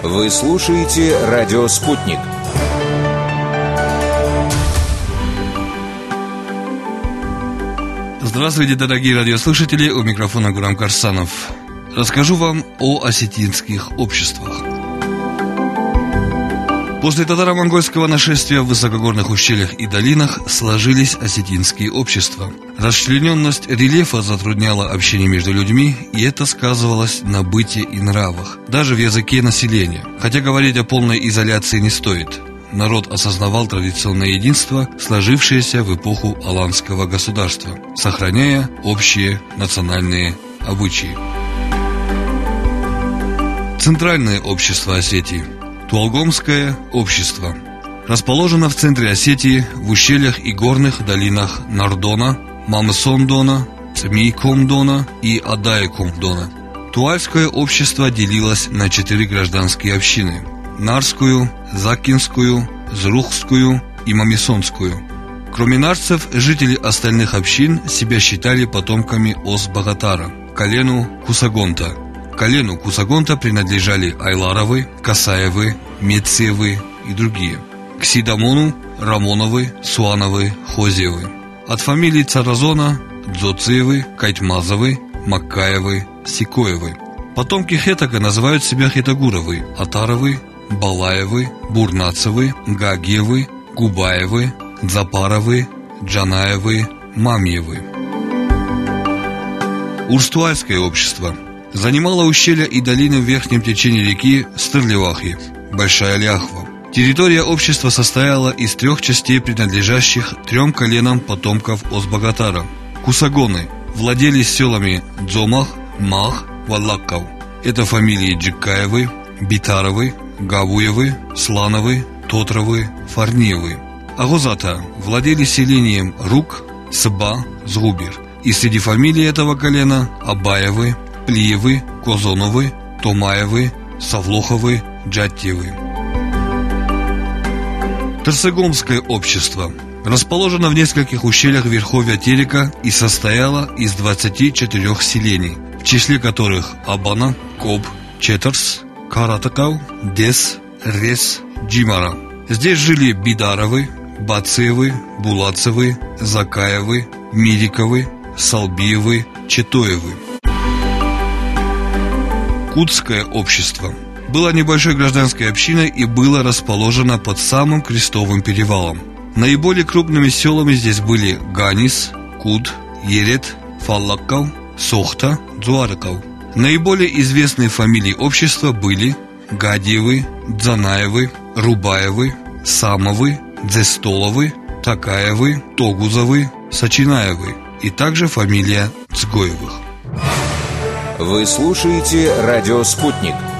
Вы слушаете радио «Спутник». Здравствуйте, дорогие радиослушатели, у микрофона Гурам Карсанов. Расскажу вам о осетинских обществах. После татаро-монгольского нашествия в высокогорных ущельях и долинах сложились осетинские общества. Расчлененность рельефа затрудняла общение между людьми, и это сказывалось на быте и нравах, даже в языке населения. Хотя говорить о полной изоляции не стоит. Народ осознавал традиционное единство, сложившееся в эпоху аланского государства, сохраняя общие национальные обычаи. Центральное общество Осетии. Туалгомское общество. Расположено в центре Осетии, в ущельях и горных долинах Нардона, Мамысондона, Цмийкомдона и Адайкомдона. Туальское общество делилось на 4 гражданские общины: Нарскую, Закинскую, Зрухскую и Мамисонскую. Кроме нарцев, жители остальных общин себя считали потомками Ос-Багатара, колену Кусагонта. Колену Кусагонта принадлежали Айларовы, Касаевы, Мециевы и другие. К Сидамону Рамоновы, Суановы, Хозиевы. От фамилий Царазона Дзоциевы, Кайтмазовы, Маккаевы, Сикоевы. Потомки Хетага называют себя Хетагуровы, Атаровы, Балаевы, Бурнацевы, Гагиевы, Губаевы, Запаровы, Джанаевы, Мамьевы. Урстуальское общество занимало ущелья и долины в верхнем течении реки Стырлевахи, Большая Ляхва. Территория общества состояла из 3 частей, принадлежащих 3 коленам потомков Ос-Багатара. Кусагоны владели селами Дзомах, Мах, Валлаккав. Это фамилии Джикаевы, Битаровы, Гавуевы, Слановы, Тотровы, Фарниевы. Агозата владели селением Рук, Сба, Згубир. И среди фамилий этого колена Абаевы, Плиевы, Козоновы, Томаевы, Савлоховы, Джаттиевы. Тарсегомское общество расположено в нескольких ущельях верховья Терека и состояло из 24 селений, в числе которых Абана, Коб, Четарс, Каратакав, Дес, Рес, Джимара. Здесь жили Бидаровы, Бацевы, Булацевы, Закаевы, Мириковы, Салбиевы, Четоевы. Кутское общество было небольшой гражданской общиной и было расположено под самым Крестовым перевалом. Наиболее крупными селами здесь были Ганис, Куд, Ерет, Фаллаккав, Сохта, Дзуаракав. Наиболее известные фамилии общества были Гадиевы, Дзанаевы, Рубаевы, Самовы, Дзестоловы, Такаевы, Тогузовы, Сачинаевы и также фамилия Цгоевых. Вы слушаете радио «Спутник».